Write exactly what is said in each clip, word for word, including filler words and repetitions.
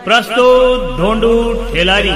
प्रस्तुत ढोंडू ठेलारी।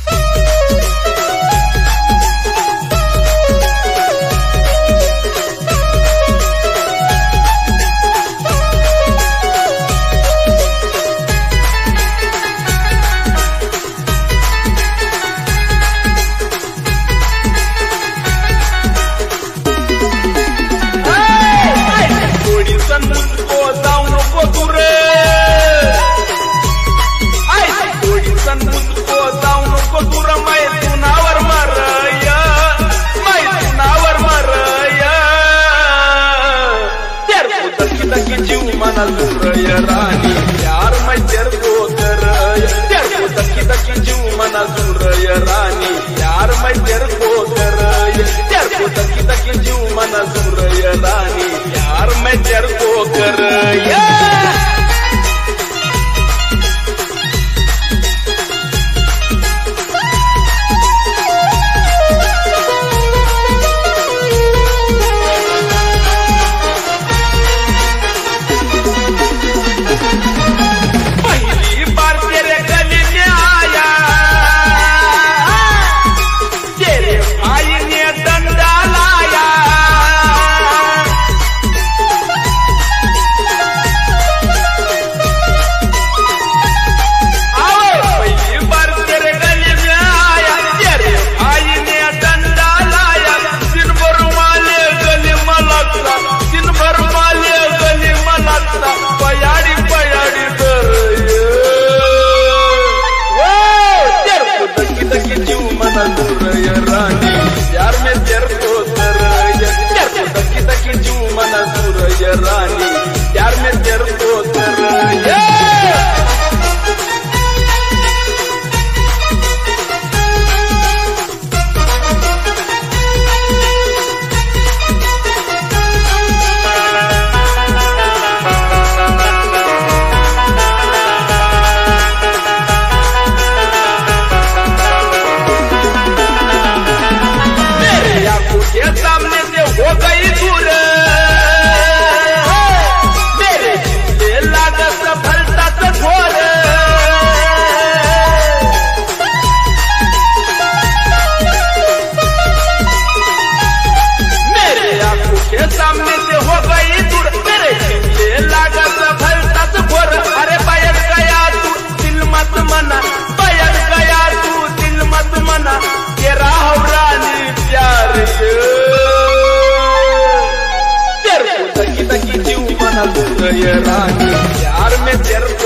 जुरय रानी यार मैं तेरे को करय तेरे को तकी तकी जीव मना जुरय रानी यार मैं तेरे को करय तेरे को तकी तकी जीव मना जुरय रानी यार मैं तेरे को करय। जुरय रानी यार मैं तेरे को करय तेरे को तकी तकी जीव मना जुरय रानी यार मैं तेरे को करय। सामने से हो गई दूर मेरे लिए लागत भलता तो भोर अरे बैठ गया तू दिल मत मना बैठ गया तू दिल मत मना तेरा हो रानी प्यार तेरे को तकी तकी जीव मना जुरय रानी यार मैं तेरे